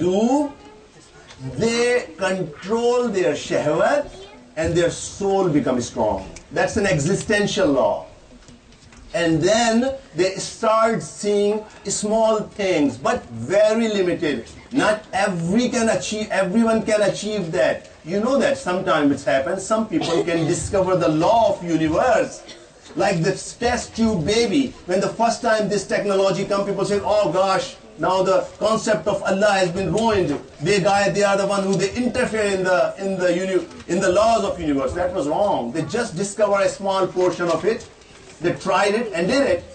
do? They control their shahwat and their soul becomes strong. That's an existential law. And then they start seeing small things, but very limited. Not everyone can achieve that. You know that sometimes it happens. Some people can discover the law of universe. Like the test tube baby. When the first time this technology comes, people say, oh gosh, now the concept of Allah has been ruined. They are the one who they interfere in the laws of universe. That was wrong. They just discover a small portion of it. They tried it and did it.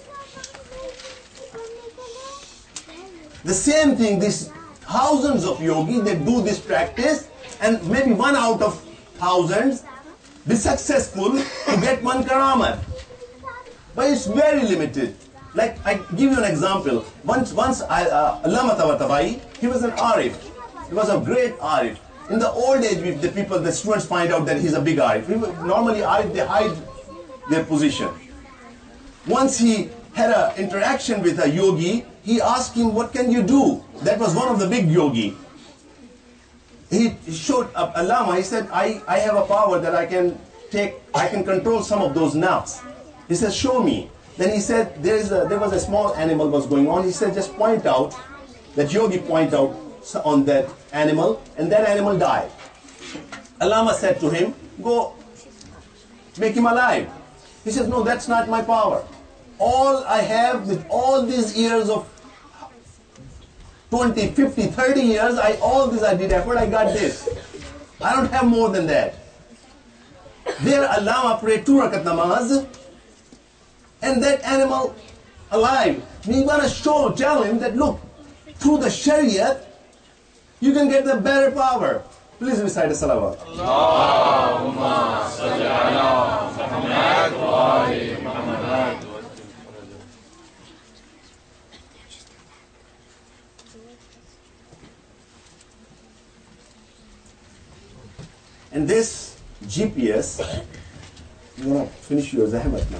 The same thing, these thousands of yogis, they do this practice, and maybe one out of thousands be successful to get one karamat. But it's very limited. Like, I give you an example. Once Allama Tabatabai, he was an arif. He was a great arif. In the old age, the students find out that he's a big arif. Normally, arif, they hide their position. Once he had an interaction with a yogi, he asked him, what can you do? That was one of the big yogi. He showed Allama, he said, I have a power that I can control some of those nuts. He said, show me. Then he said, there was a small animal was going on. He said, just point out, that yogi point out on that animal, and that animal died. Allama said to him, go make him alive. He says, no, that's not my power. All I have with all these years of 20, 50, 30 years, I did effort, I got this. I don't have more than that. There Allama prayed 2 rakat namaz, and that animal alive. We want to tell him that, look, through the Shariat, you can get the better power. Please recite a salawat. Allahumma salli ala Muhammad wa ali Muhammad. And this GPS, you want to finish your zahmat now.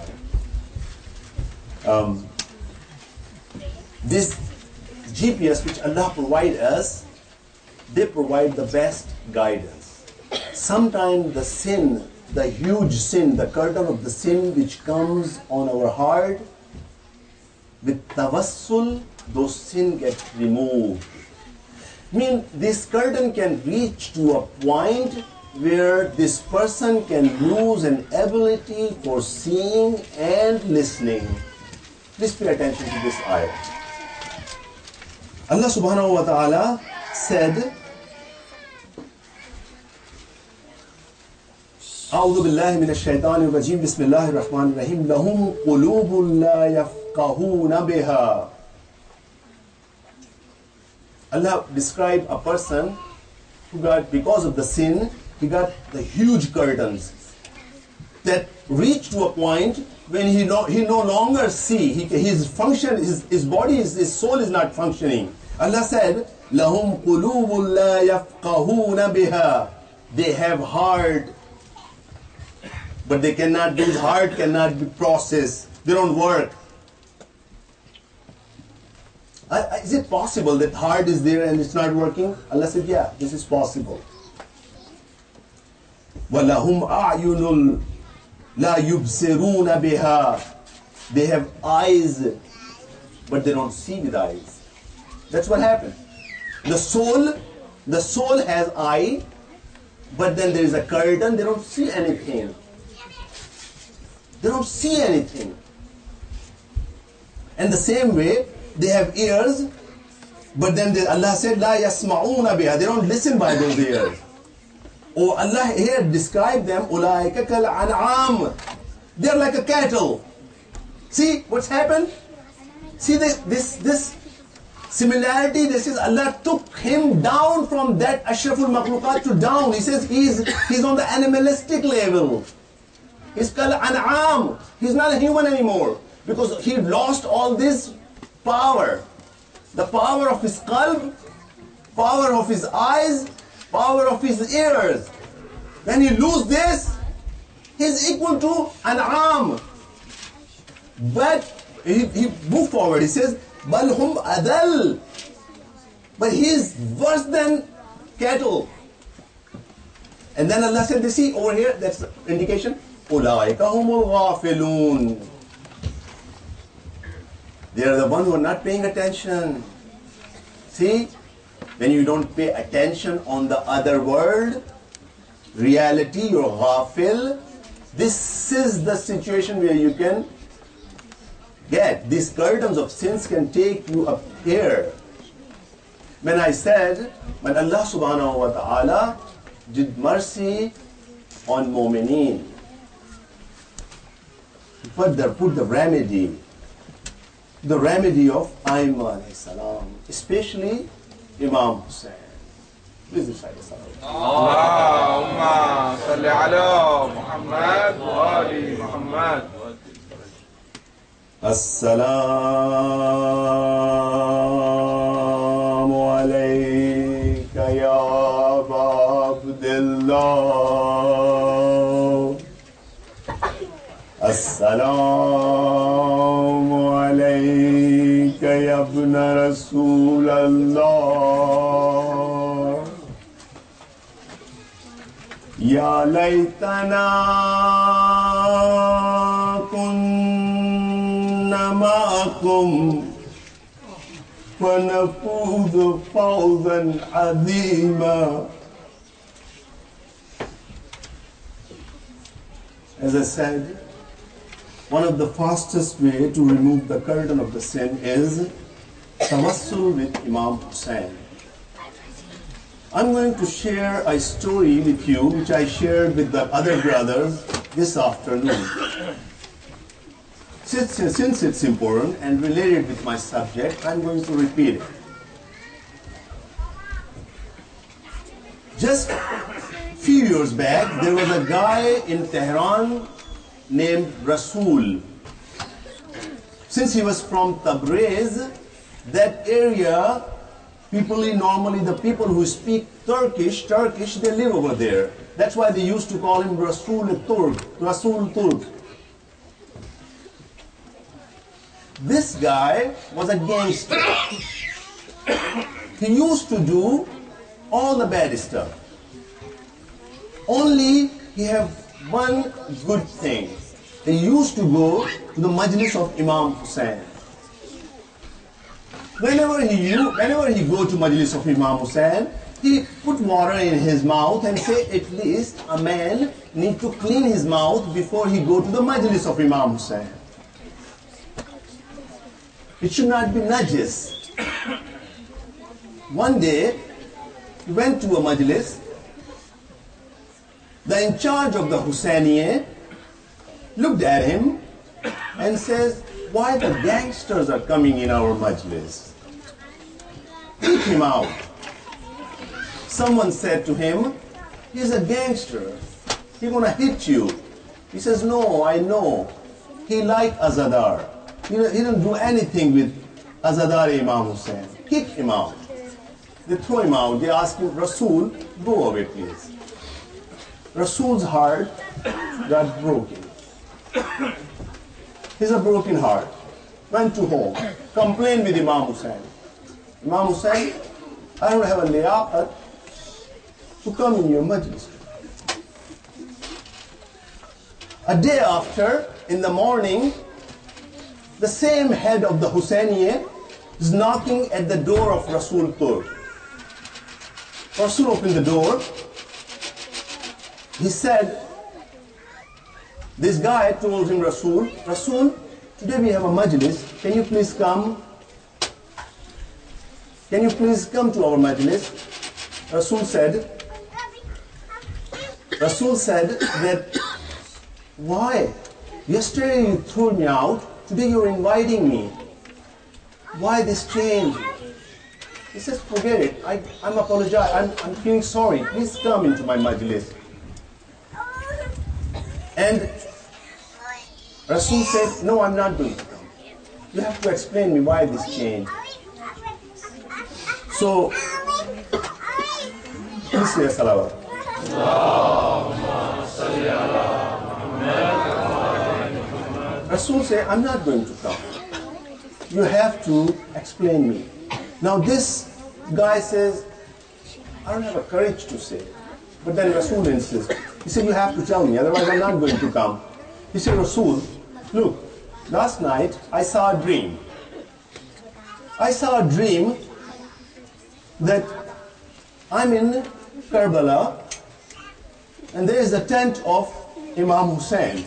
This GPS which Allah provides us, they provide the best guidance. Sometimes the sin, the huge sin, the curtain of the sin which comes on our heart, with tawassul, those sins get removed. This curtain can reach to a point where this person can lose an ability for seeing and listening. Please pay attention to this ayah. Allah subhanahu wa ta'ala said, أعوذ بالله من الشيطان الرجيم بسم الله الرحمن الرحيم لهم قلوب لا يفقهون بها. Allah described a person who got, because of the sin, he got the huge curtains that reached to a point when he no longer see. His function, his body, his soul is not functioning. Allah said, "Lahum qulubun la yafqahuna biha." They have heart, but they cannot. Those heart cannot be processed. They don't work. Is it possible that heart is there and it's not working? Allah said, yeah, this is possible. وَلَهُمْ أَعْيُنٌ لَا يُبْصِرُونَ بِهَا. They have eyes, but they don't see with eyes. That's what happened. The soul has eye, but then there is a curtain, they don't see anything. They don't see anything. And the same way, they have ears, but then Allah said, لَا يَسْمَعُونَ بِهَا. They don't listen by those ears. Oh, Allah here described them, أُولَٰئِكَ كَالْأَنْعَامِ. They're like a cattle. See what's happened? See this similarity. This is Allah took him down from that Ashraful Makhluqat to down. He says he's on the animalistic level. He's called An'am. He's not a human anymore because he lost all this power. The power of his qalb, power of his eyes, power of his ears. When he loses this, he's equal to An'am. But he moved forward. He says, "Bal hum adal." But he is worse than cattle. And then Allah said, see over here, that's the indication. أُولَٰئِكَ هُمُ الْغَافِلُونَ. They are the ones who are not paying attention. See, when you don't pay attention on the other world, reality, you're ghafil. This is the situation where you can get. These curtains of sins can take you up here. When I said, when Allah subhanahu wa ta'ala did mercy on mu'mineen, put the remedy of Ayman alayhi salam, especially Imam Hussain. Please recite the salam. Allahumma salli ala Muhammad wa ali Muhammad. Assalamu alayka ya Aba Abdullah. Assalamu alayka ya ibn Rasulallah. Ya laytana kunna ma'akum فنفوز فوزا عظيما. As I said, one of the fastest way to remove the curtain of the sin is tawassul with Imam Hussain. I'm going to share a story with you which I shared with the other brothers this afternoon. Since it's important and related with my subject, I'm going to repeat it. Just a few years back, there was a guy in Tehran named Rasul. Since he was from Tabriz, that area, normally the people who speak Turkish, they live over there. That's why they used to call him Rasul Turk. This guy was a gangster. He used to do all the bad stuff. Only he have one good thing. He used to go to the majlis of Imam Hussain. Whenever he go to majlis of Imam Hussain, he put water in his mouth and say at least a man need to clean his mouth before he go to the majlis of Imam Hussain. It should not be najis. One day, he went to a majlis. The in charge of the Hussainiyeh looked at him and says, why the gangsters are coming in our majlis? Kick him out. Someone said to him, he's a gangster. He's gonna hit you. He says, no, I know. He like Azadar. He didn't do anything with Azadar Imam Hussain. Kick him out. They throw him out. They ask him, Rasul, go away please. Rasul's heart got broken. He's a broken heart. Went to home. Complained with Imam Hussain. Imam Hussain, I don't have a liyaqat to come in your majlis. A day after, in the morning, the same head of the Hussainiyeh is knocking at the door of Rasul Turk. Rasul opened the door. He said, this guy told him, Rasul, today we have a majlis. Can you please come? Can you please come to our majlis? Rasul said that, why? Yesterday you threw me out. Today you're inviting me. Why this change? He says, forget it. I'm apologizing. I'm feeling sorry. Please come into my majlis. And Rasul said, no, I'm not going to come. You have to explain me why this change. So, please say salawat. Rasul said, I'm not going to come. You have to explain me. Now this Guy says, I don't have a courage to say. But then Rasul insists. He said, you have to tell me, otherwise I'm not going to come. He said, Rasul, look, last night I saw a dream. I saw a dream that I'm in Karbala and there is a tent of Imam Hussein.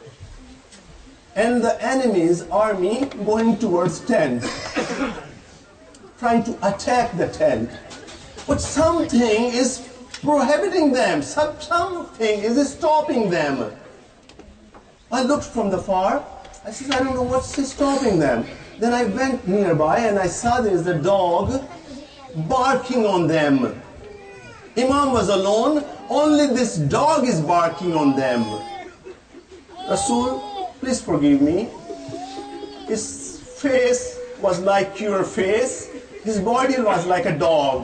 And the enemy's army going towards tent, trying to attack the tent. But something is prohibiting them. Something is stopping them. I looked from the far. I said, I don't know what's stopping them. Then I went nearby and I saw there is a dog barking on them. Imam was alone. Only this dog is barking on them. Rasul, please forgive me. His face was like your face. His body was like a dog.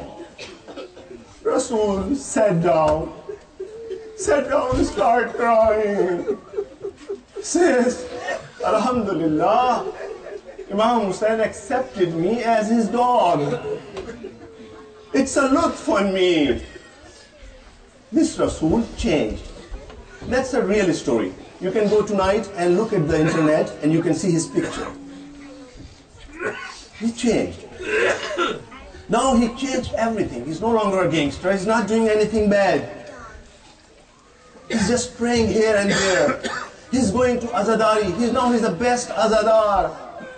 Rasul sat down and started crying. Says, Alhamdulillah, Imam Hussein accepted me as his dog. It's a lutf on me. This Rasul changed. That's a real story. You can go tonight and look at the internet and you can see his picture. He changed. Now he changed everything. He's no longer a gangster. He's not doing anything bad. He's just praying here and there. He's going to Azadari. He's the best Azadar.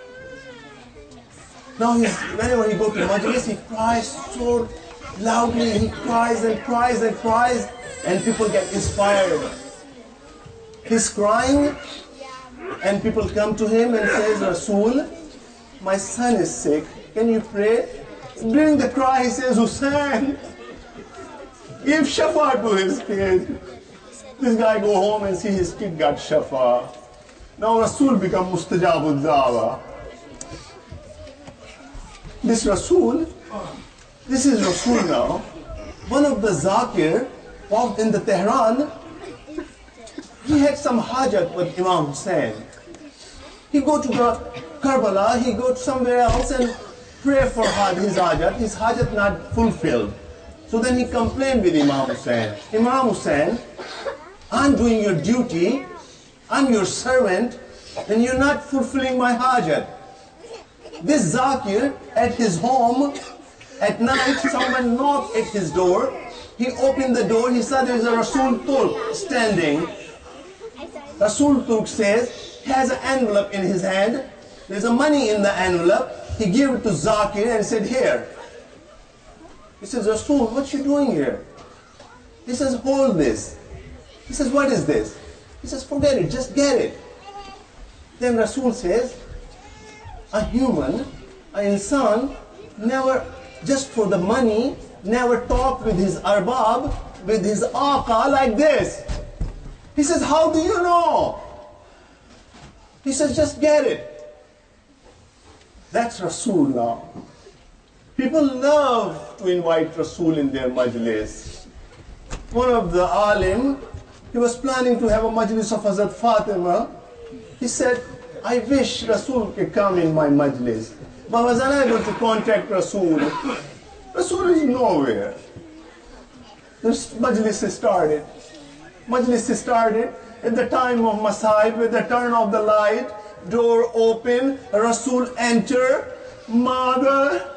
Now whenever he goes to Majlis, he cries so loudly. He cries and cries and cries, and people get inspired. He's crying, and people come to him and says, Rasul, my son is sick. Can you pray? During the cry, he says, Hussein, give shafa to his kid. This guy go home and see his kid got shafa. Now Rasul become mustajabud da'wah. This is Rasul now. One of the Zakir walked in the Tehran. He had some hajat with Imam Hussein. He go to the Karbala, he go to somewhere else and pray for his hajat. His hajat not fulfilled. So then he complained with Imam Hussein. Imam Hussein, I'm doing your duty, I'm your servant, and you're not fulfilling my hajat. This Zakir at his home, at night someone knocked at his door. He opened the door, he saw there's a Rasul Turk standing. Rasul Turk says, he has an envelope in his hand. There's a money in the envelope. He gave it to Zakir and said, here. He says, Rasul, what you doing here? He says, hold this. He says, what is this? He says, forget it, just get it. Then Rasul says, a human, an insan, never, just for the money, never talk with his arbab, with his aqa like this. He says, how do you know? He says, just get it. That's Rasul now. People love to invite Rasul in their majlis. One of the alim, he was planning to have a majlis of Hazrat Fatima. He said, I wish Rasul could come in my majlis. But I was unable to contact Rasul. Rasul is nowhere. The majlis started. Majlis started at the time of Masaib, with the turn of the light, door open, Rasul enter, mother,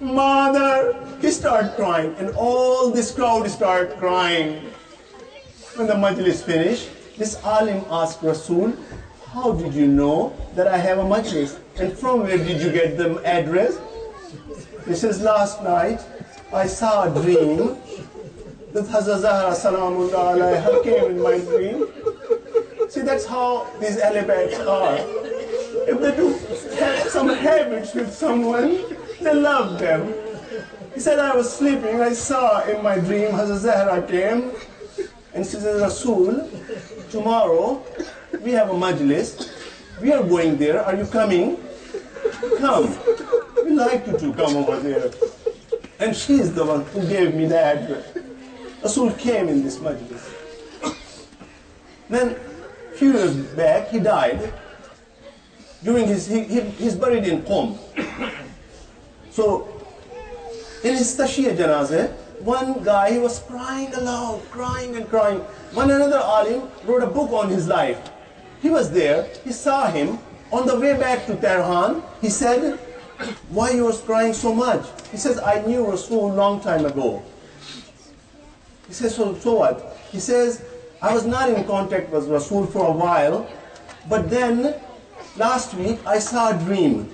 he started crying, and all this crowd started crying. When the majlis finished, this alim asked Rasul, how did you know that I have a majlis? And from where did you get the address? He says, last night I saw a dream that Hazrat Zahra Salamullah alayha came in my dream. See, that's how these alibats are. If they do have some habits with someone, they love them. He said, I was sleeping, I saw in my dream Hazrat Zahra came, and she said, Rasul, tomorrow we have a majlis, we are going there, are you coming? Come, we like you to come over there. And she is the one who gave me the address. Rasul came in this majlis. Then, a few years back, he died. During he's buried in Qom. So, In his Tashiyah Janazah, one guy was crying aloud, crying and crying. One another alim wrote a book on his life. He was there, he saw him. On the way back to Tehran, he said, why you was crying so much? He says, I knew Rasul a long time ago. He says, so what? He says, I was not in contact with Rasul for a while, but then last week I saw a dream.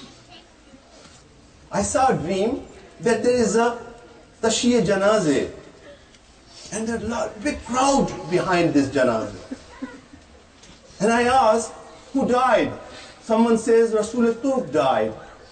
I saw a dream that there is a Tashiyah Janazah, and there's a big crowd behind this Janazah. And I asked, who died? Someone says Rasul Turk died.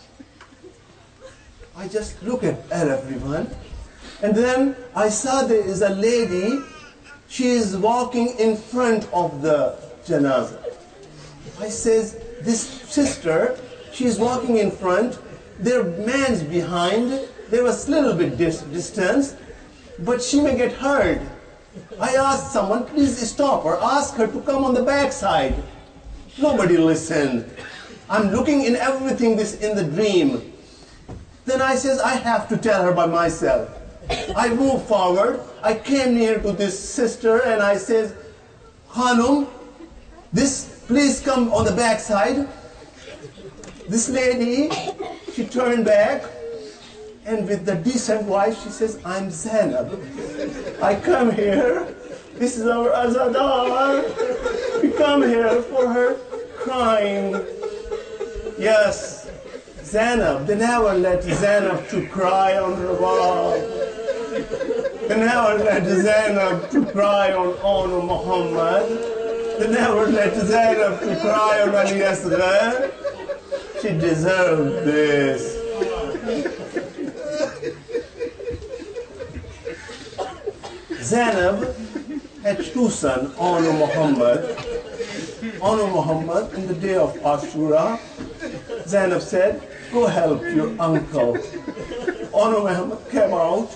I just look at everyone, and then I saw there is a lady, she is walking in front of the Janazah. I says, this sister, she is walking in front, there are man's behind, there was a little bit distance, but she may get hurt. I asked someone, please stop her, ask her to come on the back side. Nobody listened. I'm looking in everything this in the dream. Then I says, I have to tell her by myself. I moved forward, I came near to this sister and I says, Hanum, please come on the back side. This lady, she turned back, and with the decent voice, she says, I'm Zainab. I come here. This is our Azadar. We come here for her crying. Yes, Zainab. They never let Zainab to cry on her wall. They never let Zainab to cry on Muhammad. They never let Zainab to cry on Ali Asghar. She deserved this. Zainab had two sons, Anu Muhammad. Anu Muhammad, in the day of Ashura, Zainab said, go help your uncle. Anu Muhammad came out.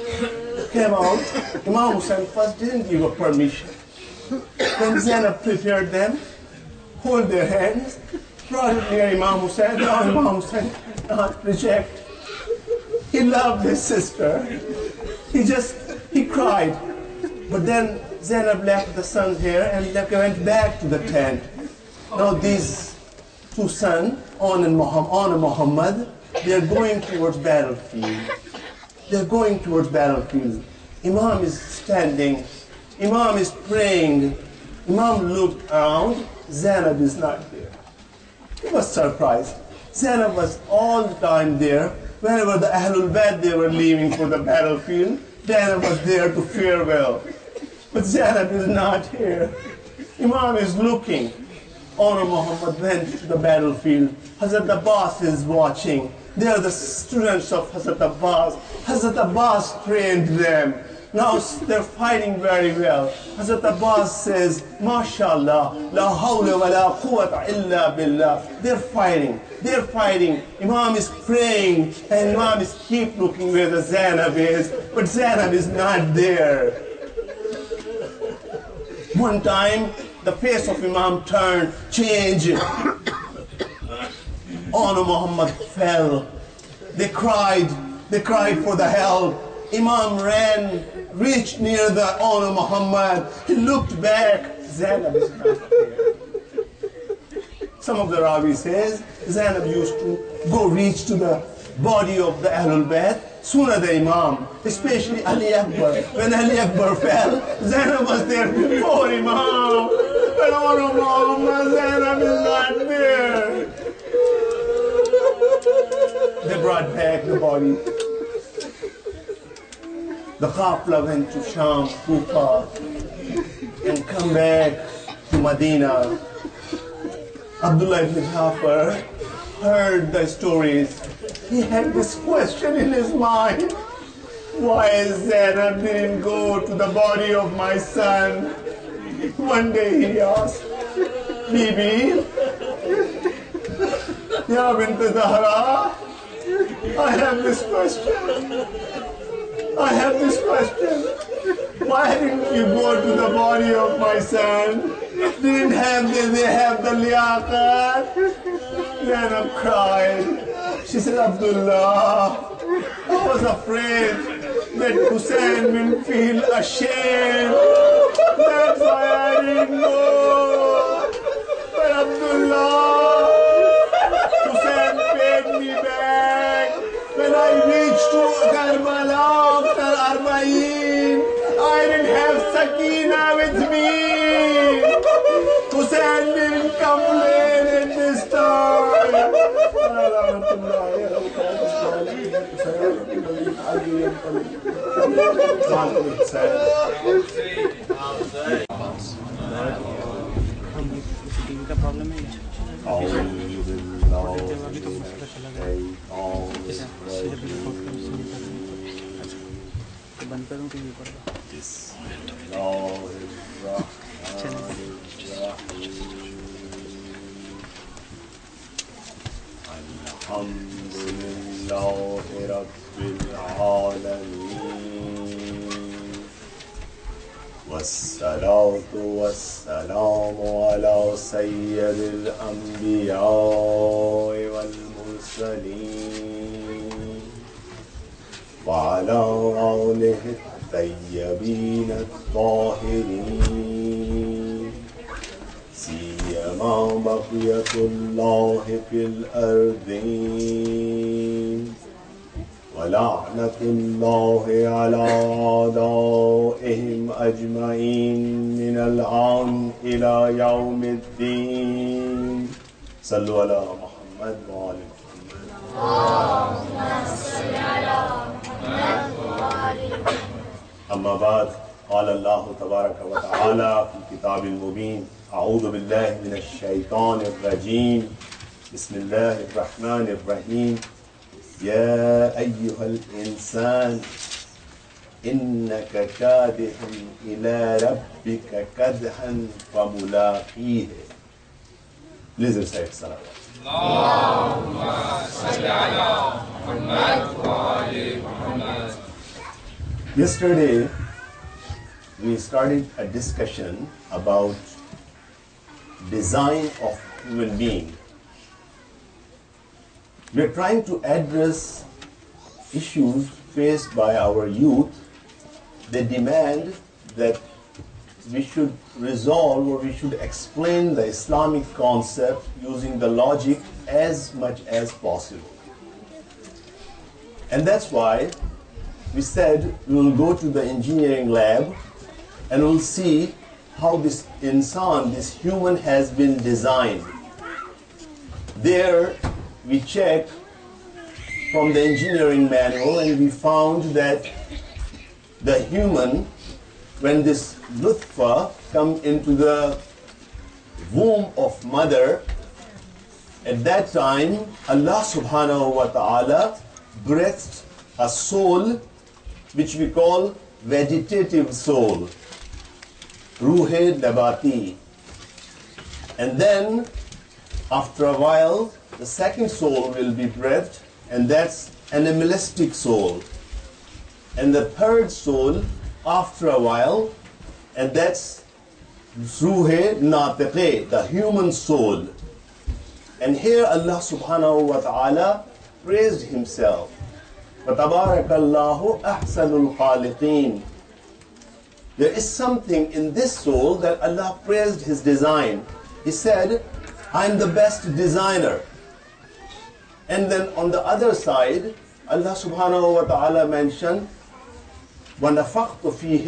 Imam Hussain first didn't give a permission. Then Zainab prepared them, hold their hands, brought it near Imam Hussain. Now Imam Hussain did not reject. He loved his sister. He cried. But then Zainab left the sons here and went back to the tent. Now these two sons, On and Muhammad, they are going towards battlefield. They're going towards battlefield. Imam is standing. Imam is praying. Imam looked around. Zainab is not there. He was surprised. Zainab was all the time there. Whenever the Ahlul Bayt they were leaving for the battlefield, Zainab was there to farewell. But Zainab is not here. Imam is looking. Honor Muhammad went to the battlefield. Hazrat Abbas is watching. They are the students of Hazrat Abbas. Hazrat Abbas trained them. Now they're fighting very well. Hazrat Abbas says, MashaAllah, la hawla wa la quwwata illa billah. They're fighting. Imam is praying, and Imam is keep looking where the Zainab is, but Zainab is not there. One time, the face of Imam changed. Honor Muhammad fell. They cried for the help. Imam ran, reached near the Honor Muhammad. He looked back. Zainab is not there. Some of the Ravi says Zainab used to go reach to the body of the Ahlul Bayt sooner than Imam, especially Ali Akbar. When Ali Akbar fell, Zainab was there before Imam. But Honor Muhammad, Zainab is not there. They brought back the body. The Qafla went to Sham, Kufa, and come back to Medina. Abdullah ibn Jafar heard the stories. He had this question in his mind. Why Zainab didn't go to the body of my son? One day he asked, Bibi, Ya bint Zahra, I have this question. Why didn't you go to the body of my son? Didn't they have the liyaqat? Zainab cried. She said, Abdullah, was afraid that Hussein will feel ashamed. That's why I didn't go. But Abdullah, Hussein paid me back. When I reached to Karbala after Arba'in, I didn't have Sakina with me. Hussein didn't complain at this time. बंद करूं TV पर Alhamdulillahi Rabbil Alameen Wassalatu wassalamu ala sayyidil anbiya'i wal mursaleen wa ala alihi at-tayyibin at-tahirin سيما بقية الله في الأرضين ولعنة الله على أعدائهم أجمعين من الآن إلى يوم الدين صلوا على محمد وآل محمد اللهم صل على محمد وآل محمد أما بعد قال الله تبارك وتعالى في الكتاب المبين أعوذ بالله من الشيطان الرجيم بسم الله الرحمن الرحيم يا أيها الإنسان إنك كادح إلى ربك كدحا فملاقيه. Please recite salawat. اللهم صل على محمد وآل محمد. Yesterday we started a discussion about design of human being. We are trying to address issues faced by our youth. They demand that we should resolve or we should explain the Islamic concept using the logic as much as possible. And that's why we said we will go to the engineering lab and we'll see how this insan, this human has been designed. There we checked from the engineering manual and we found that the human, when this nutfa come into the womb of mother, at that time Allah subhanahu wa ta'ala breathed a soul which we call vegetative soul, Ruhe Nabati. And then after a while the second soul will be breathed, and that's animalistic soul. And the third soul after a while, and that's Ruhe Natiqe, the human soul. And here Allah subhanahu wa ta'ala praised himself. Fatabarakallahu ahsanul khaliqeen. There is something in this soul that Allah praised his design. He said, I am the best designer. And then on the other side, Allah subhanahu wa ta'ala mentioned, وَنَفَخْتُ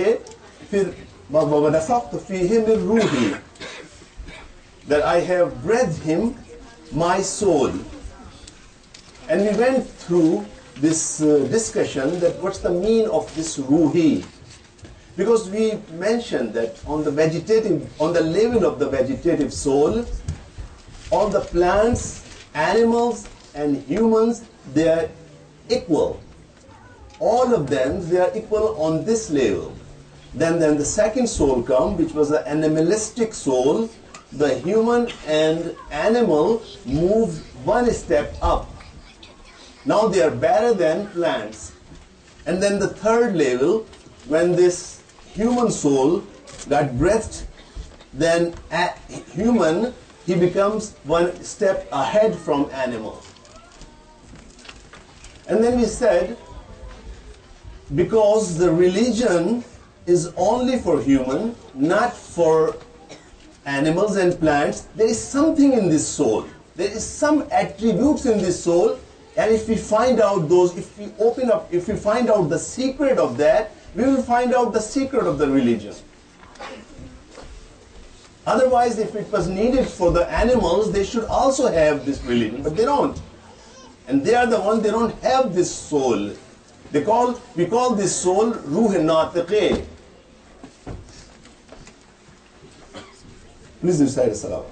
فِيهِ مِنْ رُوحِي, that I have breathed him my soul. And we went through this discussion that what's the meaning of this ruhi. Because we mentioned that on the level of the vegetative soul, all the plants, animals, and humans, they are equal. All of them, they are equal on this level. Then the second soul come, which was the animalistic soul. The human and animal move one step up. Now they are better than plants. And then the third level, when this human soul got breathed, then human, he becomes one step ahead from animal. And then we said Because the religion is only for human, not for animals and plants. There is something in this soul. There is some attributes in this soul, and if we find out those, if we open up, if we find out the secret of that, we will find out the secret of the religion. Otherwise, if it was needed for the animals, they should also have this religion, but they don't. And they are the ones, they don't have this soul. We call this soul Ruh Natiqe. Please recite a salawat.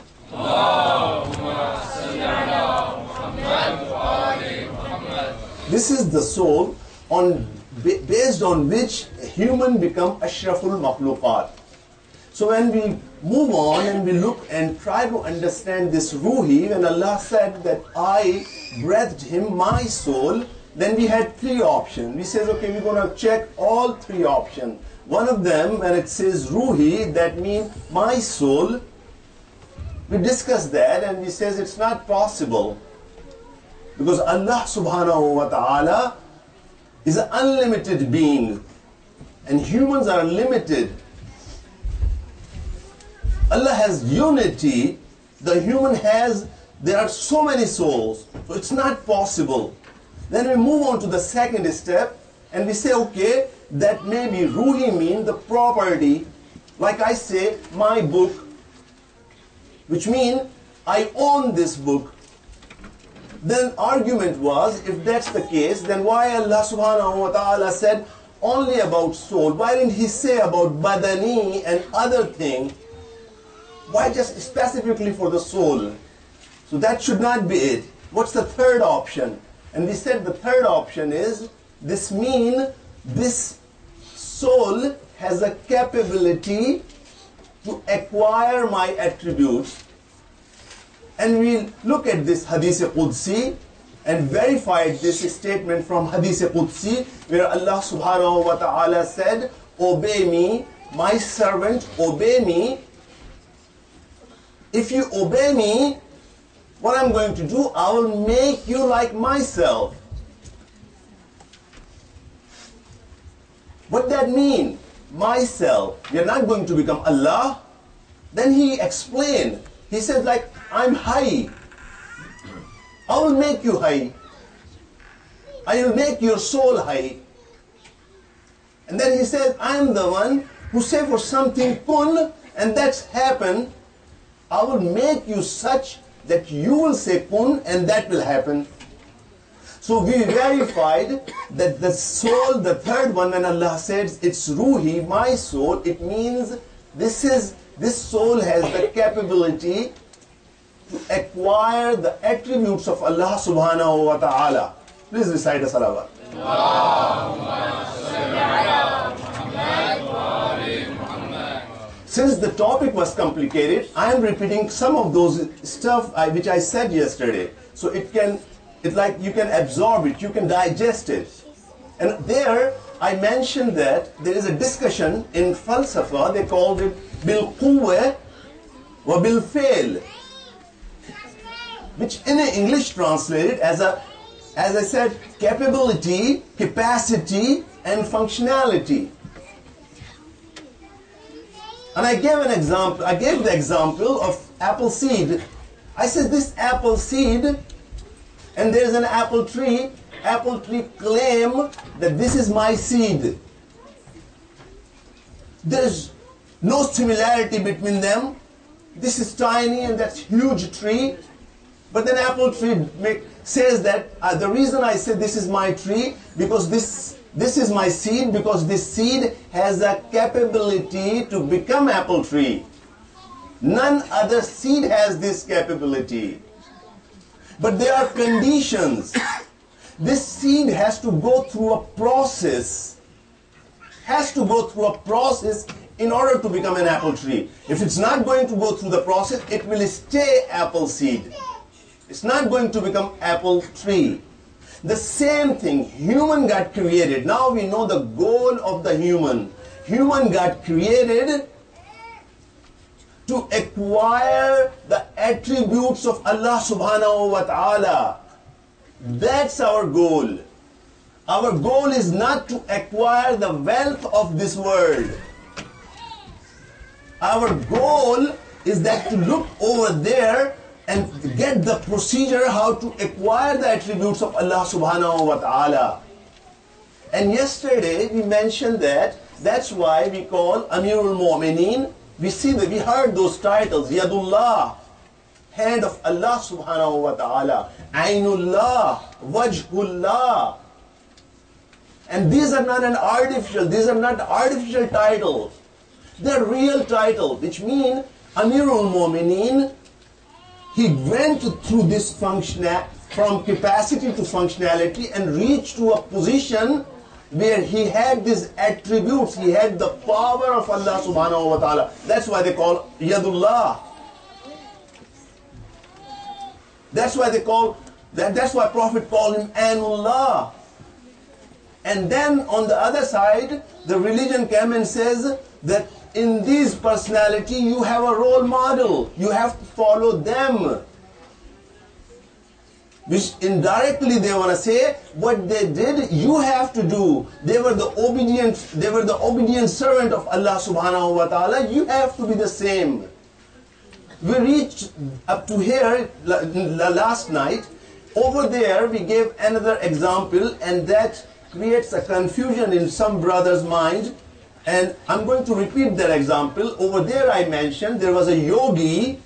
This is the soul based on which human become ashraful makhluqat. So when we move on and we look and try to understand this Ruhi, when Allah said that I breathed him my soul, then we had three options. We said, okay, we're going to check all three options. One of them, when it says Ruhi, that means my soul. We discussed that and we says it's not possible. Because Allah subhanahu wa ta'ala is an unlimited being. And humans are limited. Allah has unity. The human has, there are so many souls. So it's not possible. Then we move on to the second step and we say, okay, that maybe Ruhi mean the property. Like I say, my book, which means I own this book. Then argument was, if that's the case, then why Allah subhanahu wa ta'ala said only about soul? Why didn't he say about badani and other thing? Why just specifically for the soul? So that should not be it. What's the third option? And we said the third option is, this mean this soul has a capability to acquire my attributes. And we look at this Hadith Qudsi and verified this statement from Hadith Qudsi where Allah subhanahu wa ta'ala said, obey me, my servant, obey me. If you obey me, what I'm going to do, I will make you like myself. What that mean? Myself. You're not going to become Allah. Then he explained. He said, like, I'm high. I will make you high. I will make your soul high. And then he said, I'm the one who say for something kun, and that's happened. I will make you such that you will say kun, and that will happen. So we verified that the soul, the third one, when Allah says it's Ruhi, my soul, it means this soul has the capability to acquire the attributes of Allah subhanahu wa ta'ala. Please recite a salawat. Since the topic was complicated, I am repeating some of those stuff which I said yesterday. So it's like you can absorb it, you can digest it. And there I mentioned that there is a discussion in falsafa, they called it bil quwwa wa bil fail, which in English translated as I said, capability, capacity, and functionality. And I gave an example. I gave the example of apple seed. I said this apple seed, and there's an apple tree. Apple tree claim that this is my seed. There's no similarity between them. This is tiny and that's huge tree. But then apple tree says that the reason I say this is my tree because this is my seed, because this seed has a capability to become apple tree. None other seed has this capability. But there are conditions. This seed has to go through a process. Has to go through a process in order to become an apple tree. If it's not going to go through the process, it will stay apple seed. It's not going to become apple tree. The same thing, human got created. Now we know the goal of the human. Human got created to acquire the attributes of Allah subhanahu wa ta'ala. That's our goal. Our goal is not to acquire the wealth of this world. Our goal is that to look over there and get the procedure how to acquire the attributes of Allah subhanahu wa ta'ala. And yesterday we mentioned that that's why we call Amirul Mu'mineen. We heard those titles, Yadullah, hand of Allah subhanahu wa ta'ala, Ainullah, Wajhullah. And these are not artificial titles. They're real titles, which mean Amirul Mu'mineen, he went through this from capacity to functionality and reached to a position where he had these attributes, he had the power of Allah subhanahu wa ta'ala. That's why they call Yadullah. That's why Prophet called him Anullah. And then on the other side, the religion came and says that in this personality you have a role model. You have to follow them. Which indirectly they want to say what they did, you have to do. They were the obedient servant of Allah subhanahu wa ta'ala. You have to be the same. We reached up to here last night. Over there we gave another example, and that creates a confusion in some brothers' mind. And I'm going to repeat that example. Over there I mentioned there was a yogi.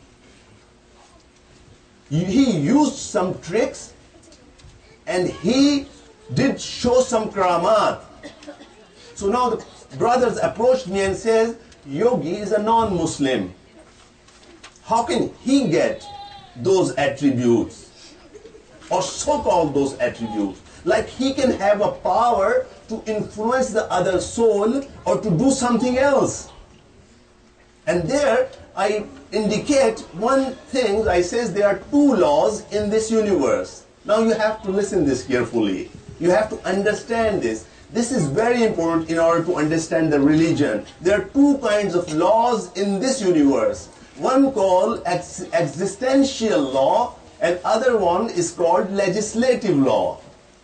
He used some tricks and he did show some karamat. So now the brothers approached me and says, yogi is a non-Muslim. How can he get those attributes? Or so-called those attributes? Like he can have a power to influence the other soul or to do something else. And there I indicate one thing. I says there are two laws in this universe. Now you have to listen this carefully. You have to understand this. This is very important in order to understand the religion. There are two kinds of laws in this universe. One called existential law and other one is called legislative law.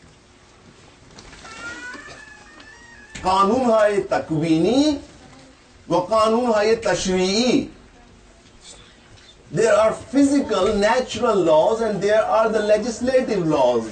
कानून है तकवीनी व कानून है तशरीई. There are physical, natural laws and there are the legislative laws.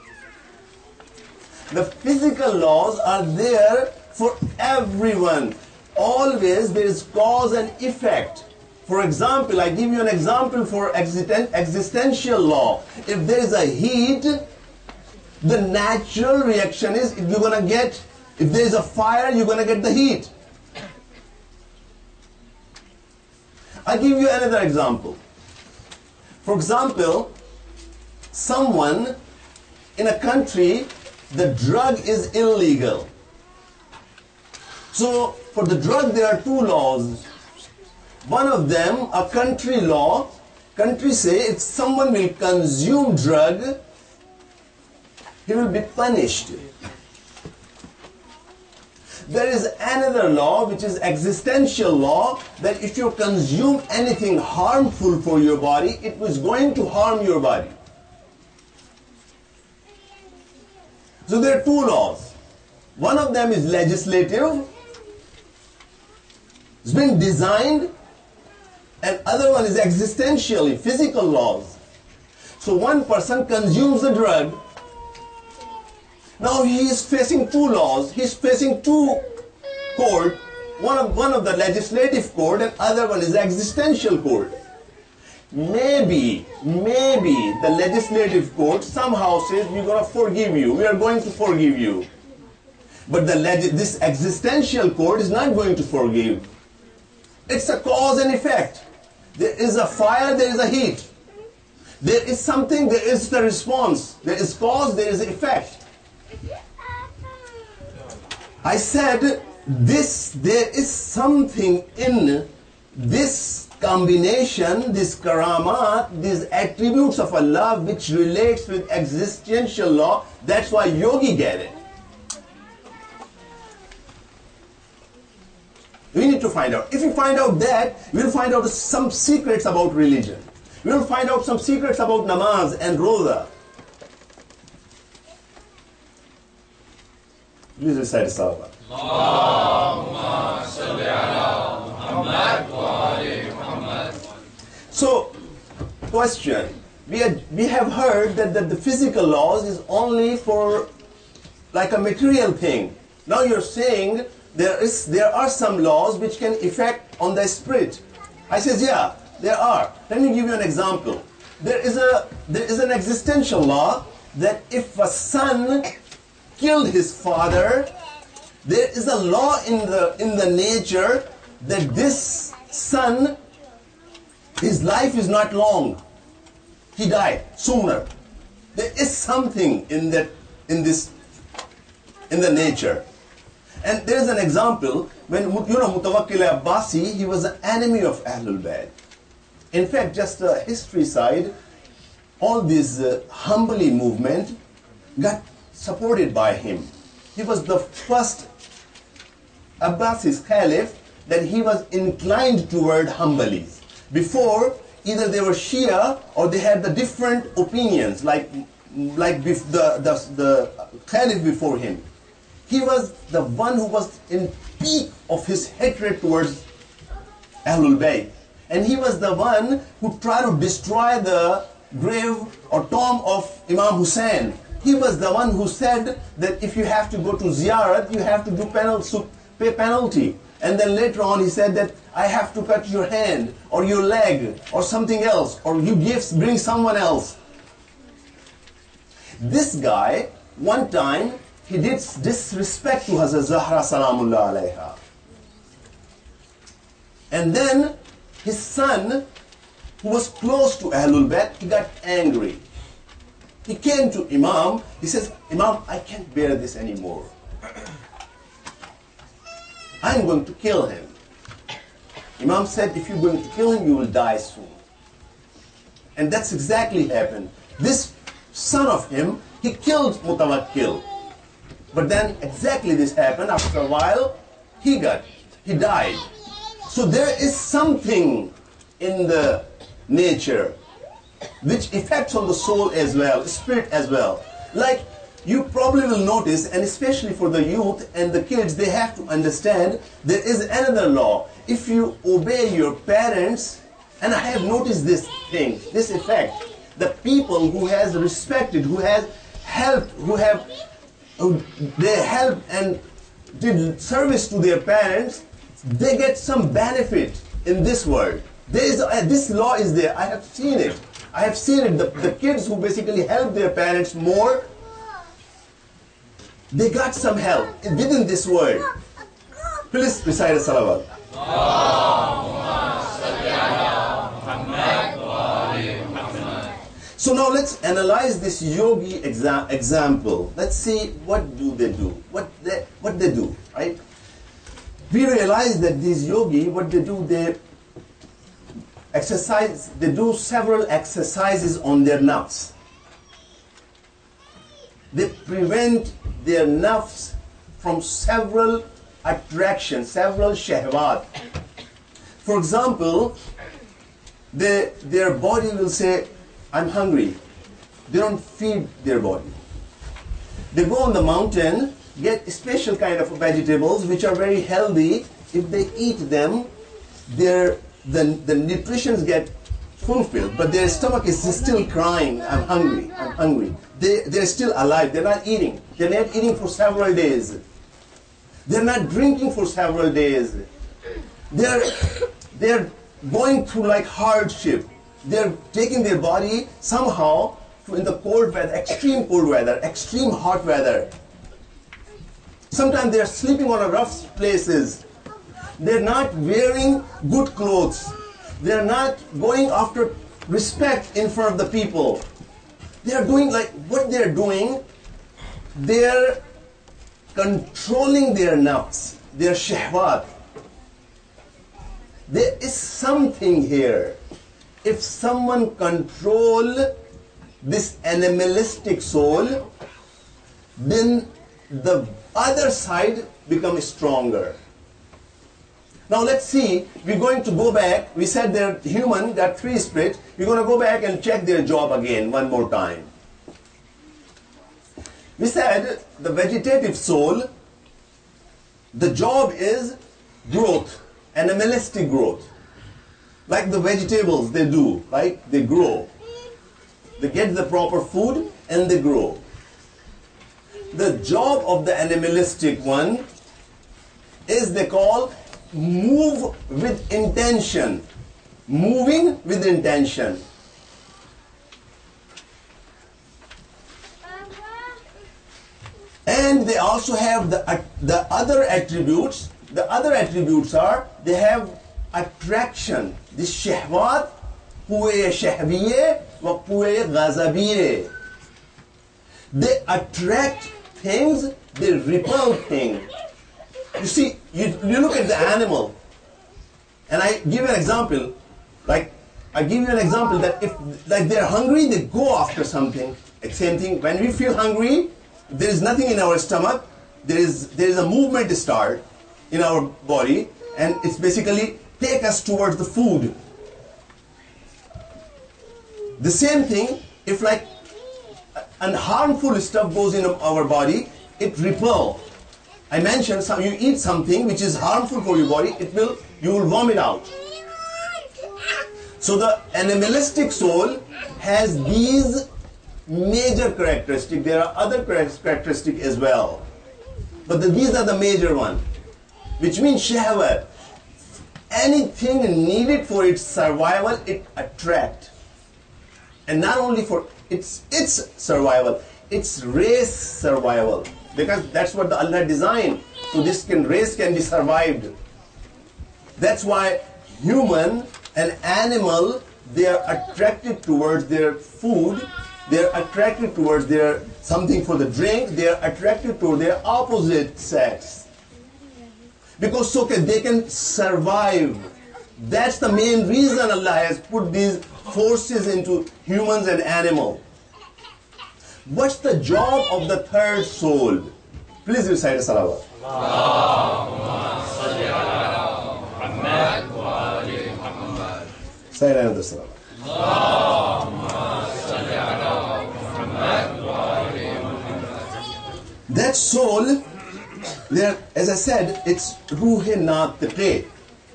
The physical laws are there for everyone. Always there is cause and effect. For example, I give you an example for existential law. If there is a heat, the natural reaction is if there is a fire, you're going to get the heat. I'll give you another example. For example, someone in a country, the drug is illegal. So for the drug there are two laws. One of them, a country law. Country say if someone will consume drug, he will be punished. There is another law which is existential law, that if you consume anything harmful for your body, it was going to harm your body. So there are two laws. One of them is legislative, it's been designed, and other one is existentially physical laws. So one person consumes the drug. Now he is facing two laws. He is facing two court. One of the legislative court and other one is existential court. Maybe the legislative court somehow says we're going to forgive you. We are going to forgive you. But this existential court is not going to forgive. It's a cause and effect. There is a fire, there is a heat. There is something, there is the response. There is cause, there is effect. I said there is something in this combination, this karamat, these attributes of Allah which relates with existential law. That's why yogi get it. We need to find out. If we find out that, we'll find out some secrets about religion. We'll find out some secrets about namaz and roza. Please recite Salawat. So, question. We have heard that the physical laws is only for like a material thing. Now you're saying there are some laws which can affect on the spirit. I says, yeah, there are. Let me give you an example. There is an existential law that if a son killed his father, there is a law in the nature that this son, his life is not long. He died sooner. There is something in the nature. And there is an example when Mutawakkil Abbasi, he was an enemy of Ahlul Bayt. In fact, just a history side, all this Hanbali movement got supported by him. He was the first Abbasi caliph that he was inclined toward Hanbalis. Before, either they were Shia or they had the different opinions, like the caliph before him. He was the one who was in peak of his hatred towards Ahlul Bayt. And he was the one who tried to destroy the grave or tomb of Imam Hussein. He was the one who said that if you have to go to ziyarat, you have to pay penalty. And then later on he said that I have to cut your hand or your leg or something else, or you bring someone else. This guy, one time, he did disrespect to Hazrat Zahra Salamullah alayha. And then his son, who was close to Ahlul Bayt, he got angry. He came to Imam, he says, Imam, I can't bear this anymore. I'm going to kill him. Imam said, if you're going to kill him, you will die soon. And that's exactly happened. This son of him, he killed Mutawakkil. But then exactly this happened. After a while, he died. So there is something in the nature which affects on the soul as well, spirit as well. Like you probably will notice, and especially for the youth and the kids, they have to understand there is another law. If you obey your parents, and I have noticed this thing, this effect, the people who has respected, who has helped, they helped and did service to their parents, they get some benefit in this world. This law is there. I have seen it. I have seen it. The kids who basically help their parents more, they got some help within this world. Please recite a salawat. So now let's analyze this yogi example. Let's see what do they do. What they do, right? We realize that these yogi, what they do, they exercise. They do several exercises on their nerves. They prevent their nerves from several attractions, several shahwat. For example, their body will say, I'm hungry. They don't feed their body. They go on the mountain, get special kind of vegetables which are very healthy. If they eat them, the nutritions get fulfilled, but their stomach is still crying, I'm hungry, I'm hungry. They're still alive, they're not eating. They're not eating for several days. They're not drinking for several days. They're going through like hardship. They're taking their body somehow in the cold weather, extreme cold weather, extreme hot weather. Sometimes they're sleeping on rough places. They're not wearing good clothes. They're not going after respect in front of the people. They're doing like what they're doing, they're controlling their nafs, their shahwat. There is something here. If someone control this animalistic soul, then the other side becomes stronger. Now let's see, we're going to go back. We said they're human, got three spirits. We're going to go back and check their job again one more time. We said the vegetative soul, The job is growth, animalistic growth. Like the vegetables they do, right? They grow. They get the proper food and they grow. The job of the animalistic one is they call move with intention. Moving with intention. And they also have the other attributes. The other attributes are they have attraction. This shahwat, quwwa shahwiyya wa quwwa ghazabiyya. They attract things, they repel things. You see, you look at the animal, and I give you an example. Like, I give you an example that if like they're hungry, they go after something. It's same thing. When we feel hungry, there is nothing in our stomach. There is a movement start in our body, and it's basically take us towards the food. The same thing, if like and harmful stuff goes in our body, it repel. I mentioned you eat something which is harmful for your body, you will vomit out. So the animalistic soul has these major characteristics. There are other characteristics as well, but these are the major ones, which means shahwat. Anything needed for its survival, it attracts. And not only for its survival, its race survival. Because that's what the Allah designed. So this race can be survived. That's why human and animal, they are attracted towards their food. They are attracted towards their something for the drink. They are attracted to their opposite sex. Because so they can survive. That's the main reason Allah has put these forces into humans and animals. What's the job of the third soul? Please recite a salawat. Say another salawat. That soul, there, as I said, it's ruh-e natiqe,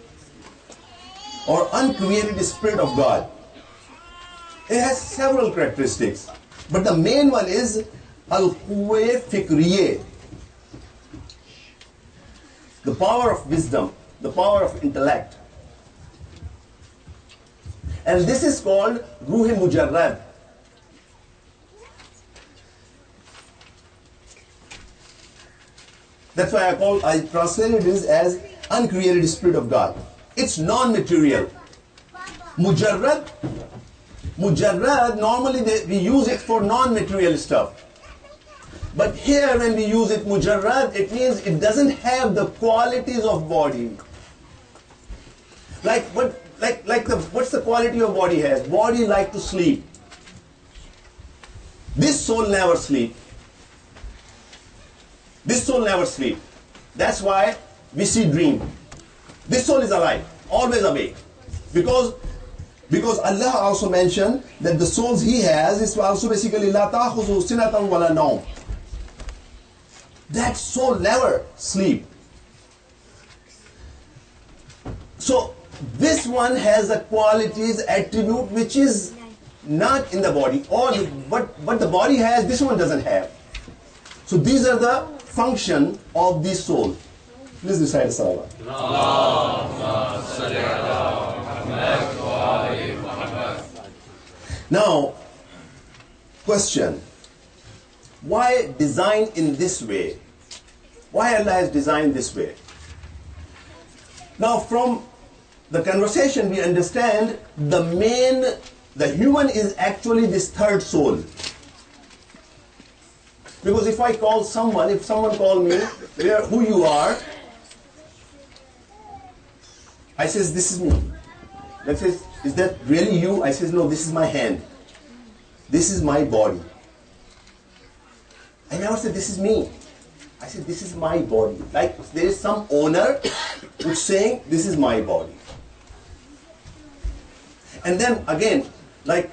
or uncreated spirit of God. It has several characteristics, but the main one is al-quwwa fikriye, the power of wisdom, the power of intellect. And this is called ruh-e mujarrad. That's why I translated this as uncreated spirit of God. It's non-material. Mujarrad, normally we use it for non-material stuff. But here when we use it mujarrad, it means it doesn't have the qualities of body. What's the quality of body has? Body like to sleep. This soul never sleep. This soul never sleep. That's why we see dream. This soul is alive, always awake. Because Allah also mentioned that the souls He has is also basically la ta'khuzu sinatan wala nawm. That soul never sleep. So this one has a qualities, attribute which is not in the body, or what the body has, this one doesn't have. So these are the function of the soul. Please recite the salawat. Now, question. Why design in this way? Why Allah has designed this way? Now, from the conversation we understand the human is actually this third soul. Because if I call someone, if someone call me, who you are, I says, this is me. That says, is that really you? I says, no, this is my hand. This is my body. I never said, this is me. I said, this is my body. Like there is some owner who's saying, this is my body. And then again, like,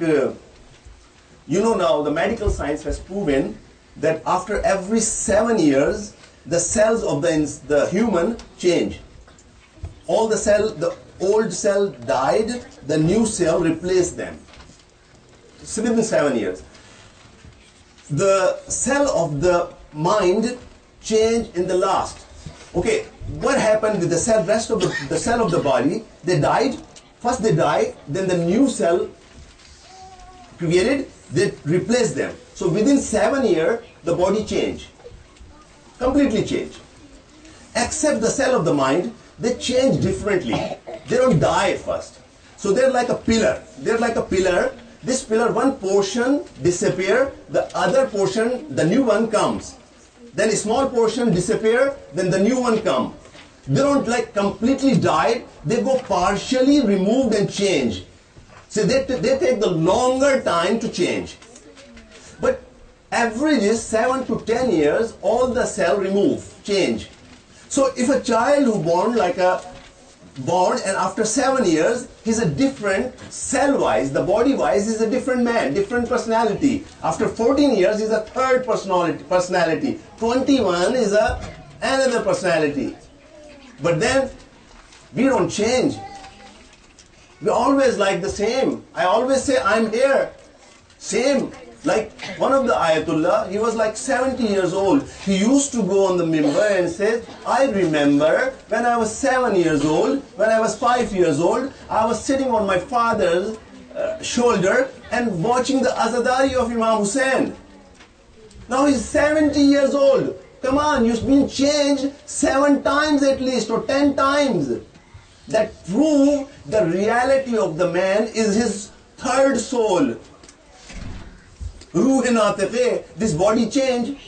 now the medical science has proven that after every 7 years, the cells of the human change. All the old cell died, the new cell replaced them. So within 7 years. The cell of the mind changed in the last. Okay, what happened with the cell, rest of the cell of the body? They died. First they die, then the new cell created, they replaced them. So within 7 years, the body changed. Completely changed. Except the cell of the mind, they change differently. They don't die at first. So they're like a pillar. They're like a pillar. This pillar, one portion disappear, the other portion, the new one comes. Then a small portion disappear, then the new one come. They don't like completely die, they go partially removed and change. So they take the longer time to change. But average is 7 to 10 years, all the cell remove, change. So if a child who born and after 7 years, he's a different cell-wise, the body-wise, he's a different man, different personality. After 14 years, he's a third personality. 21 is another personality. But then, we don't change. We always like the same. I always say, I'm here. Same. Like one of the Ayatollah, he was like 70 years old. He used to go on the mimbar and say, I remember when I was 7 years old, when I was 5 years old, I was sitting on my father's shoulder and watching the Azadari of Imam Hussein. Now he's 70 years old. Come on, you've been changed 7 times at least, or 10 times. That prove the reality of the man is his third soul. This body change.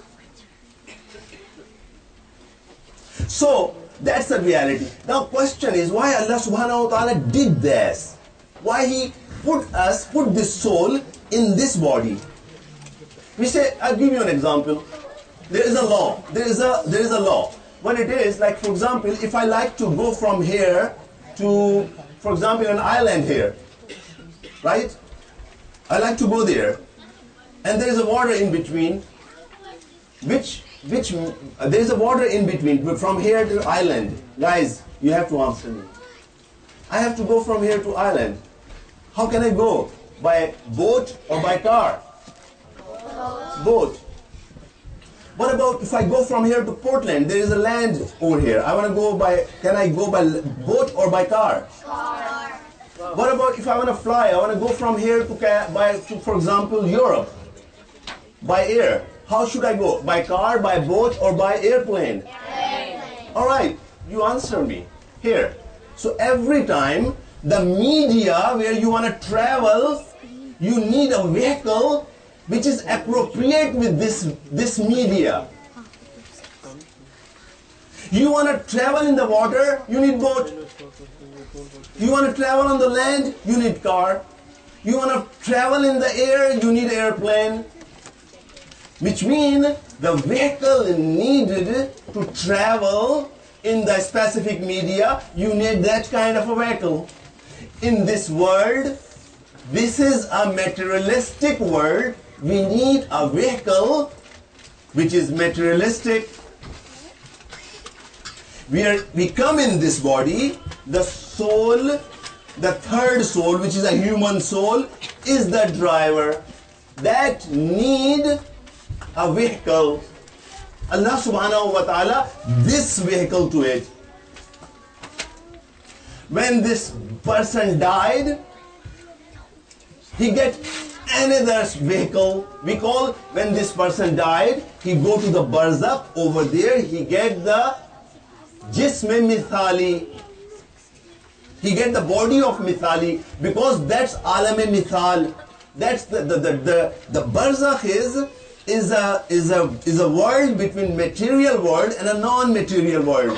So that's the reality. Now question is why Allah subhanahu wa ta'ala did this? Why He put this soul in this body? We say, I'll give you an example. There is a law. There is a law. What it is, like for example, if I like to go from here to, for example, an island here, right? I like to go there. And there is a water in between, there is a water in between, from here to island. Guys, you have to answer me. I have to go from here to island. How can I go? By boat or by car? Boat. What about if I go from here to Portland? There is a land over here. I want to go by, can I go by boat or by car? Car. What about if I want to fly? I want to go from here to, for example, Europe. By air. How should I go? By car, by boat, or by airplane? Airplane. Alright, you answer me. Here. So every time the media where you want to travel, you need a vehicle which is appropriate with this media. You want to travel in the water, you need boat. You want to travel on the land, you need car. You want to travel in the air, you need airplane. Which means the vehicle needed to travel in the specific media, you need that kind of a vehicle. In this world, this is a materialistic world. We need a vehicle which is materialistic. We come in this body, the soul, the third soul, which is a human soul, is the driver. That need a vehicle. Allah subhanahu wa ta'ala, this vehicle to it. When this person died, he get another vehicle. We call, when this person died, he go to the barzakh, over there he get the jism mithali. He get the body of mithali, because that's alam mithal. That's the barzakh is a world between material world and a non-material world.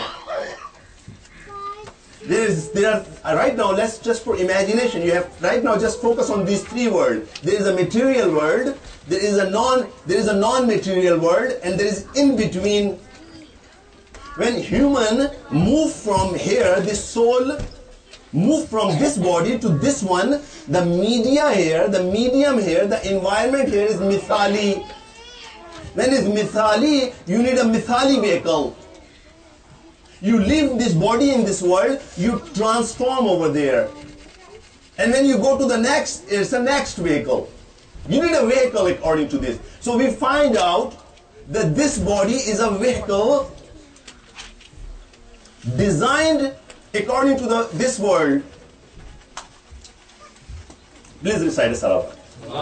There are right now, let's just for imagination, you have right now just focus on these three worlds. There is a material world, there is a non-material world, and there is in between. When human move from here, this soul move from this body to this one, the media here, the medium here, the environment here is mithali. When it's mithali, you need a mithali vehicle. You leave this body in this world, you transform over there. And when you go to the next, it's a next vehicle. You need a vehicle according to this. So we find out that this body is a vehicle designed according to this world. Please recite a salawat.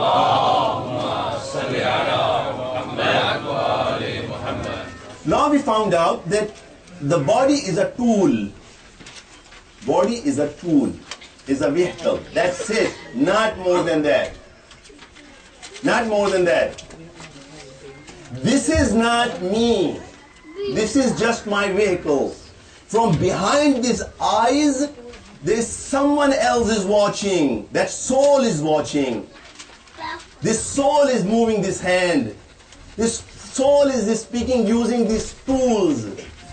Now we found out that the body is a tool. Body is a tool, is a vehicle. That's it. Not more than that. Not more than that. This is not me. This is just my vehicle. From behind these eyes, there's someone else is watching. That soul is watching. This soul is moving this hand. This soul is speaking using these tools.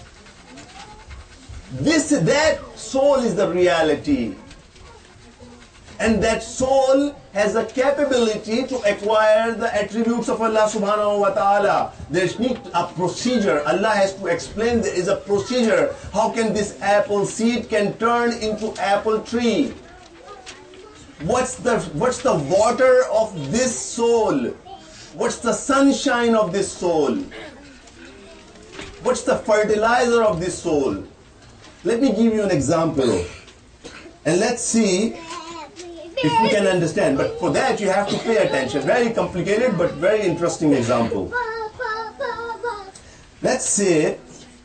That soul is the reality. And that soul has the capability to acquire the attributes of Allah subhanahu wa ta'ala. There's need a procedure. Allah has to explain there is a procedure. How can this apple seed can turn into apple tree? What's the water of this soul? What's the sunshine of this soul? What's the fertilizer of this soul? Let me give you an example. And let's see if we can understand. But for that you have to pay attention. Very complicated but very interesting example. Let's say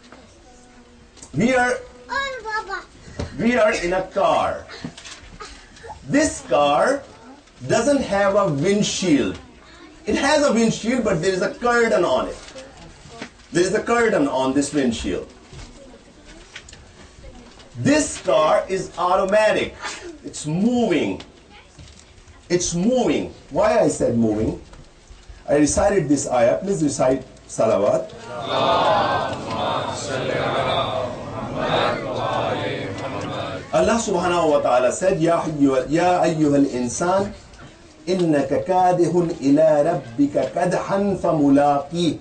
we are in a car. This car doesn't have a windshield. It has a windshield, but there is a curtain on it. There is a curtain on this windshield. This car is automatic. It's moving. It's moving. Why I said moving? I recited this ayah. Please recite salawat. Allah subhanahu wa ta'ala said, Ya ayyuhal insan, innaka kadihun ila rabbika kadhan famulaqih.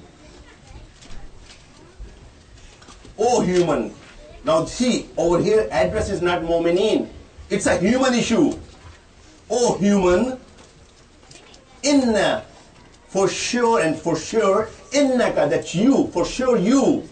O human. Now see, over here address is not mu'mineen. It's a human issue. O human, inna, for sure and for sure, innaka, that you, for sure you,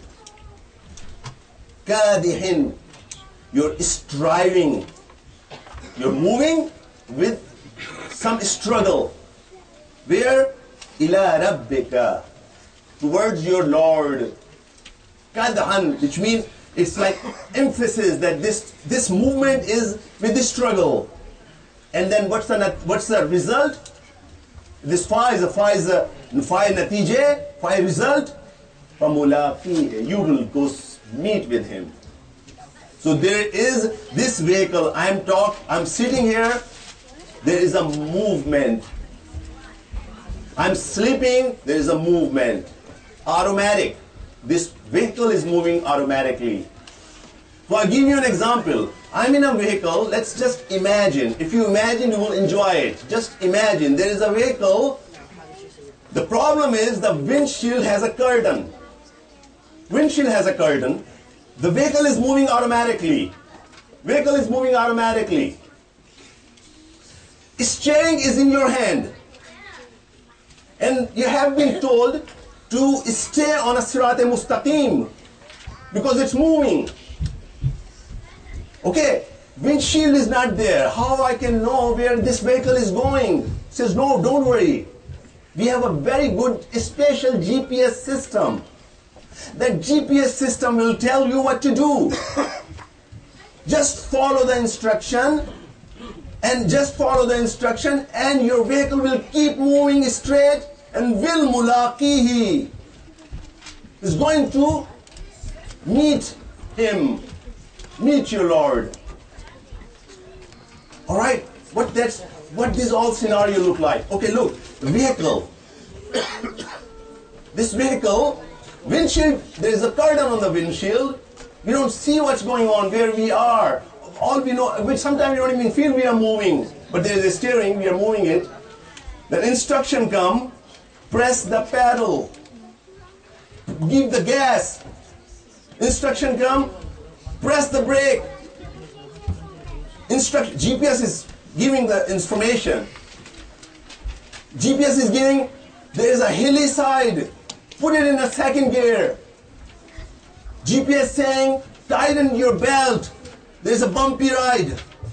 kadihin, you're striving, you're moving with some struggle. Where? Ila rabbika, towards your Lord. Kadhan, which means it's like emphasis that this movement is with the struggle. And then what's the result? This fa is natije, fa result. Famulaqih, you will go meet with him. So there is this vehicle. I'm sitting here. There is a movement. I'm sleeping. There is a movement. Automatic. This vehicle is moving automatically. So I'll give you an example. I'm in a vehicle. Let's just imagine. If you imagine, you will enjoy it. Just imagine. There is a vehicle. The problem is the windshield has a curtain. Windshield has a curtain. The vehicle is moving automatically. Vehicle is moving automatically. Steering is in your hand. And you have been told to stay on a sirat-e-mustaqim because it's moving. Okay, windshield is not there. How I can know where this vehicle is going? He says, no, don't worry. We have a very good special GPS system. That GPS system will tell you what to do. Just follow the instruction and your vehicle will keep moving straight and will mulaqihi, is going to meet him, meet your Lord. All right, what this all scenario look like? Okay, look, the vehicle. This vehicle, windshield, there is a curtain on the windshield. We don't see what's going on, where we are. All we know, which sometimes we don't even feel we are moving, but there is a steering, we are moving it. The instruction come, press the pedal. give the gas. Instruction come, press the brake. GPS is giving the information. GPS is giving, there is a hilly side, put it in a second gear. GPS saying, tighten your belt, there is a bumpy ride.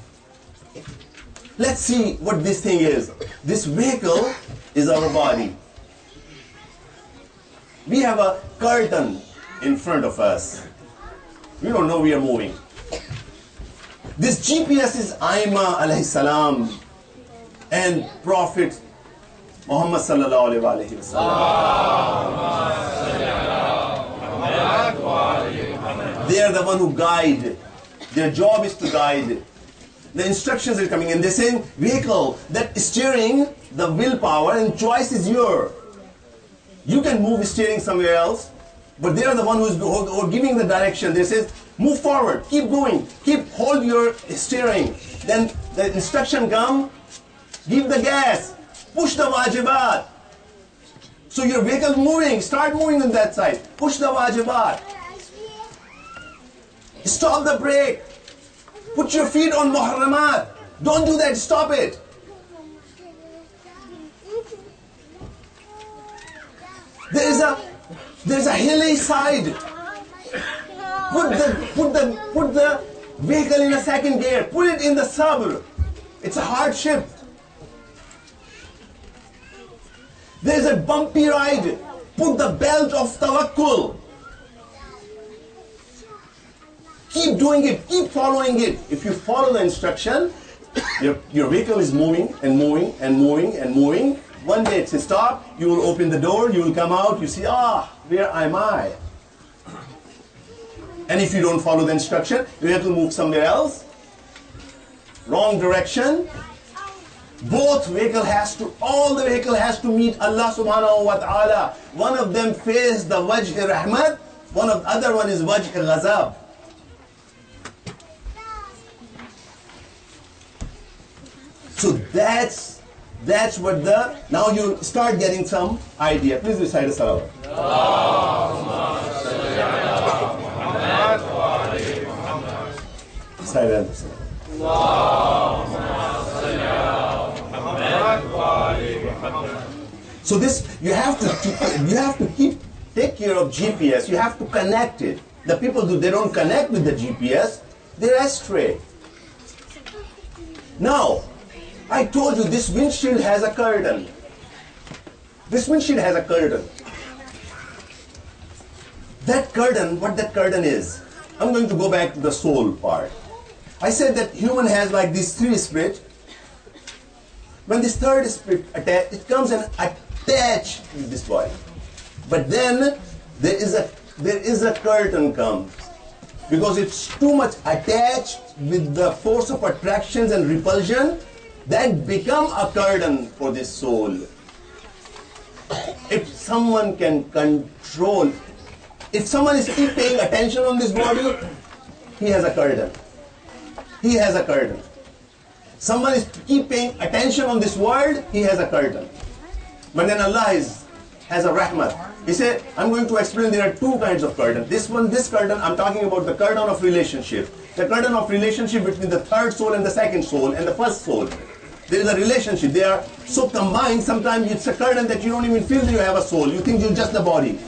Let's see what this thing is. This vehicle is our body. We have a curtain in front of us. We don't know we are moving. This GPS is Aima alayhi salam and Prophet Muhammad sallallahu alayhi wa sallam. They are the one who guide. Their job is to guide. The instructions are coming in. They're saying, vehicle, that steering, the willpower and choice is yours. You can move steering somewhere else, but they are the one who are giving the direction. They say, move forward, keep going, hold your steering. Then the instruction come, give the gas, push the wajibat. So your vehicle moving, start moving on that side, push the wajibat. Stop the brake, put your feet on muharramat. Don't do that, stop it. There's a hilly side. Put the vehicle in a second gear. Put it in the sabr. It's a hardship. There's a bumpy ride. Put the belt of tawakkul. Keep doing it. Keep following it. If you follow the instruction, your vehicle is moving and moving and moving and moving. One day it's a stop, you will open the door, you will come out, you see, where am I? And if you don't follow the instruction, you have to move somewhere else. Wrong direction. All the vehicle has to meet Allah subhanahu wa ta'ala. One of them face the wajh rahmat, other one is wajh ghazab. So that's what now you start getting some idea. Please recite a salawat. Recite a So this, you have to take care of GPS. You have to connect it. The people they don't connect with the GPS, they're astray. Now, I told you this windshield has a curtain. This windshield has a curtain. That curtain, what that curtain is, I'm going to go back to the soul part. I said that human has like these three spirits. When this third spirit attached, it comes and attached with this body. But then there is a curtain comes. Because it's too much attached with the force of attractions and repulsion, that become a curtain for this soul. If someone can control, if someone is keep paying attention on this body, he has a curtain. He has a curtain. Someone is keep paying attention on this world, he has a curtain. But then Allah has a rahmat. He said, I'm going to explain there are two kinds of curtain. This curtain, I'm talking about the curtain of relationship. The curtain of relationship between the third soul and the second soul and the first soul. There is a relationship. They are so combined, sometimes it's a curtain that you don't even feel that you have a soul. You think you're just the body.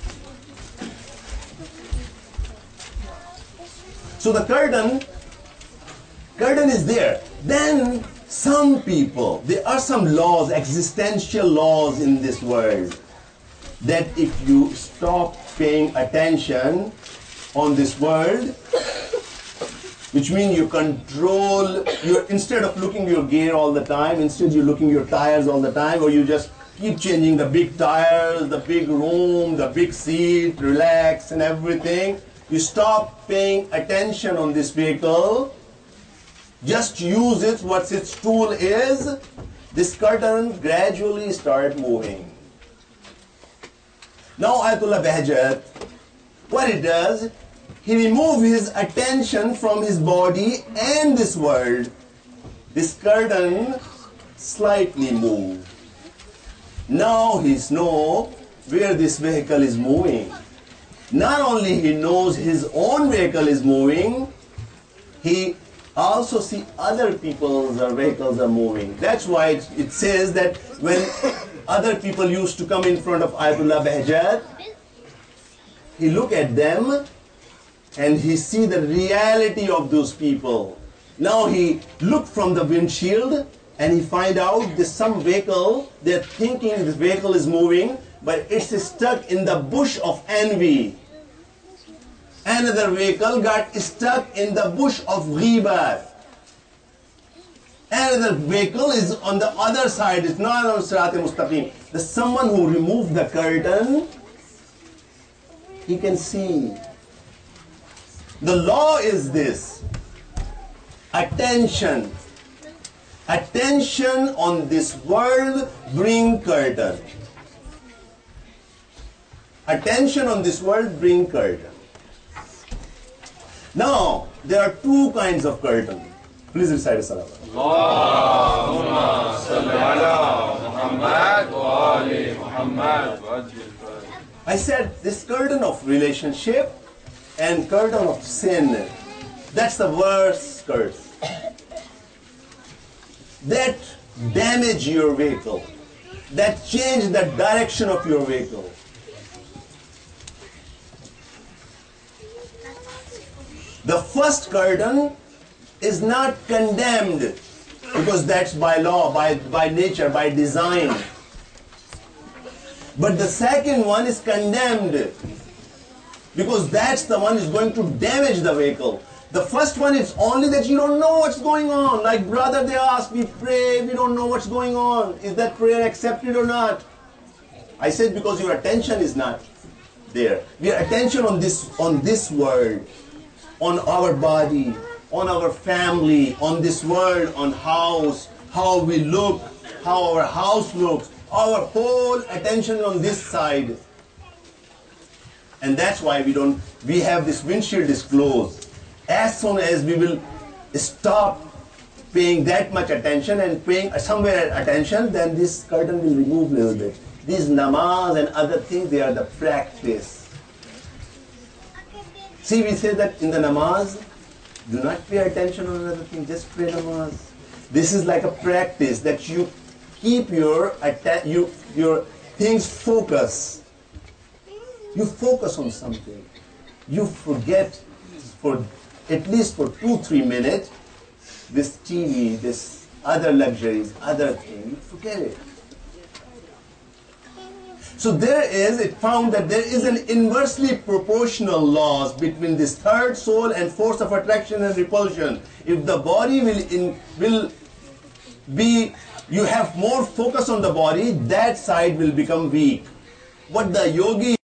So the curtain is there. Then some people, there are some laws, existential laws in this world, that if you stop paying attention on this world, which means you control, instead of looking your gear all the time, instead you're looking your tires all the time, or you just keep changing the big tires, the big room, the big seat, relax and everything. You stop paying attention on this vehicle, just use it, what its tool is, this curtain gradually start moving. Now Ayatollah Bahjat, what it does, he removes his attention from his body and this world. This curtain slightly moves. Now he knows where this vehicle is moving. not only he knows his own vehicle is moving, he also see other people's vehicles are moving. That's why it says that when other people used to come in front of Ayatollah Behjat, he look at them and he see the reality of those people. Now he look from the windshield and he find out there's some vehicle, they're thinking this vehicle is moving, but it's stuck in the bush of envy. Another vehicle got stuck in the bush of ghibat. Another vehicle is on the other side, it's not on Sirat al-Mustaqim. There's someone who removed the curtain, he can see. The law is this: attention. Attention on this world bring curtain. Attention on this world bring curtain. Now, there are two kinds of curtain. Please recite a salawat. Allahumma salli ala Muhammad wa ali Muhammad. I said this curtain of relationship and curtain of sin, that's the worst curse. That damage your vehicle, that change the direction of your vehicle. The first curtain is not condemned because that's by law, by nature, by design. But the second one is condemned because that's the one is going to damage the vehicle. The first one is only that you don't know what's going on. Like brother, they ask, we pray, we don't know what's going on. Is that prayer accepted or not? I said because your attention is not there. Your attention on this world, on our body, on our family, on this world, on house, how we look, how our house looks, our whole attention on this side. And that's why we have this windshield is closed. As soon as we will stop paying that much attention and paying somewhere attention, then this curtain will remove a little bit. These namaz and other things, they are the practice. See, we say that in the namaz, do not pay attention on another thing, just pray namaz. This is like a practice that you keep your things focus. You focus on something. You forget for at least for 2-3 minutes this TV, this other luxuries, other things. You forget it. So it found that there is an inversely proportional laws between this third soul and force of attraction and repulsion. If the body will be, you have more focus on the body, that side will become weak. What the yogi